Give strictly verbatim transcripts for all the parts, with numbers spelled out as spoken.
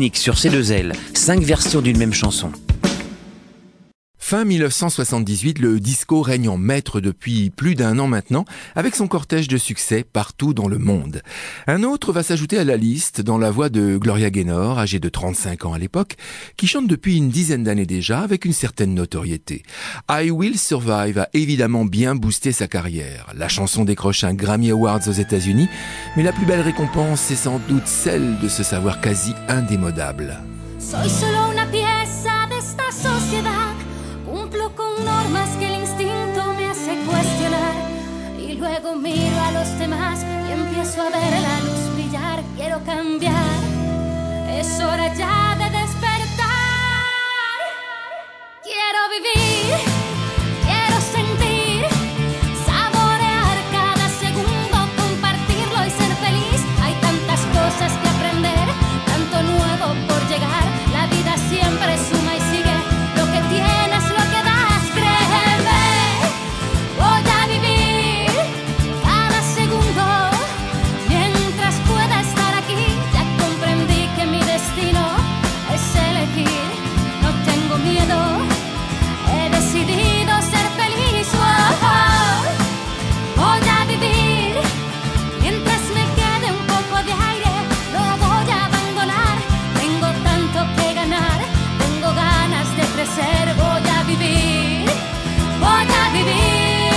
unique sur ces deux ailes, cinq versions d'une même chanson. Fin dix-neuf cent soixante-dix-huit, le disco règne en maître depuis plus d'un an maintenant, avec son cortège de succès partout dans le monde. Un autre va s'ajouter à la liste dans la voix de Gloria Gaynor, âgée de trente-cinq ans à l'époque, qui chante depuis une dizaine d'années déjà avec une certaine notoriété. I Will Survive a évidemment bien boosté sa carrière. La chanson décroche un Grammy Awards aux États-Unis, mais la plus belle récompense, c'est sans doute celle de ce savoir quasi indémodable. Soy solo una pieza de esta sociedad. Cumplo con normas que el instinto me hace cuestionar. Y luego miro a los demás y empiezo a ver la luz brillar. Quiero cambiar, es hora ya de despertar. Quiero vivir, quiero sentir, saborear cada segundo, compartirlo y ser feliz. Hay tantas cosas que aprender, tanto nuevo por llegar. La vida siempre suma y sigue. Lo que tienes, lo que das, créeme. Voy a vivir cada segundo mientras pueda estar aquí. Ya comprendí que mi destino es elegir. No tengo miedo, he decidido ser feliz. Oh, oh. Voy a vivir mientras me quede un poco de aire. No voy a abandonar, tengo tanto que ganar. Tengo ganas de crecer, voy a vivir, voy a vivir.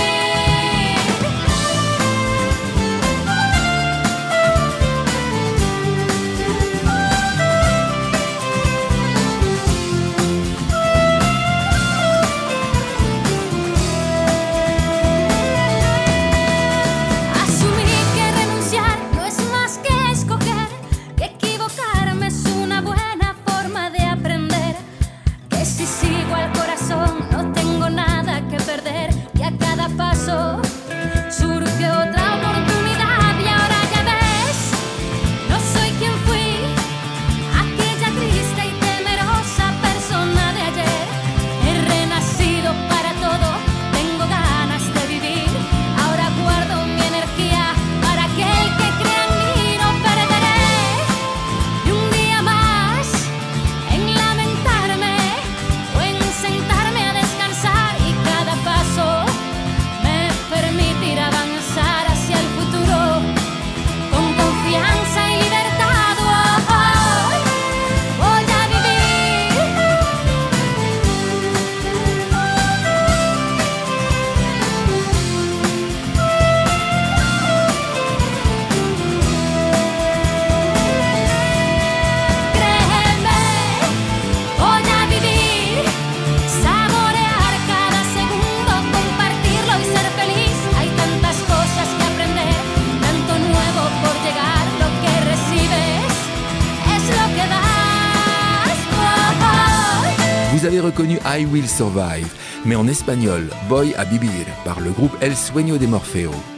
Asumí que renunciar no es más que escoger, que equivocarme es una buena forma de aprender, que si sigo al corazón no tengo nada que perder, que a cada paso surge otra oportunidad. Y ahora ya ves, no soy quien fui, aquella triste y temerosa persona de ayer. He renacido para todo, tengo ganas de vivir. Ahora guardo mi energía para aquel que crea en mí. No perderé ni un día más en lamentarme o en sentarme a descansar. Y cada paso me permitirá avanzar hacia el futuro con confianza y libertad. Oh, oh. Voy a vivir. Créeme, voy a vivir, saborear cada segundo, compartirlo y ser feliz. Hay tantas cosas que aprender, tanto nuevo por llegar. Lo que recibes es lo que das. Oh, oh. Vous avez reconnu I Will Survive, mais en espagnol, Voy a Vivir, par le groupe El Sueño de Morfeo.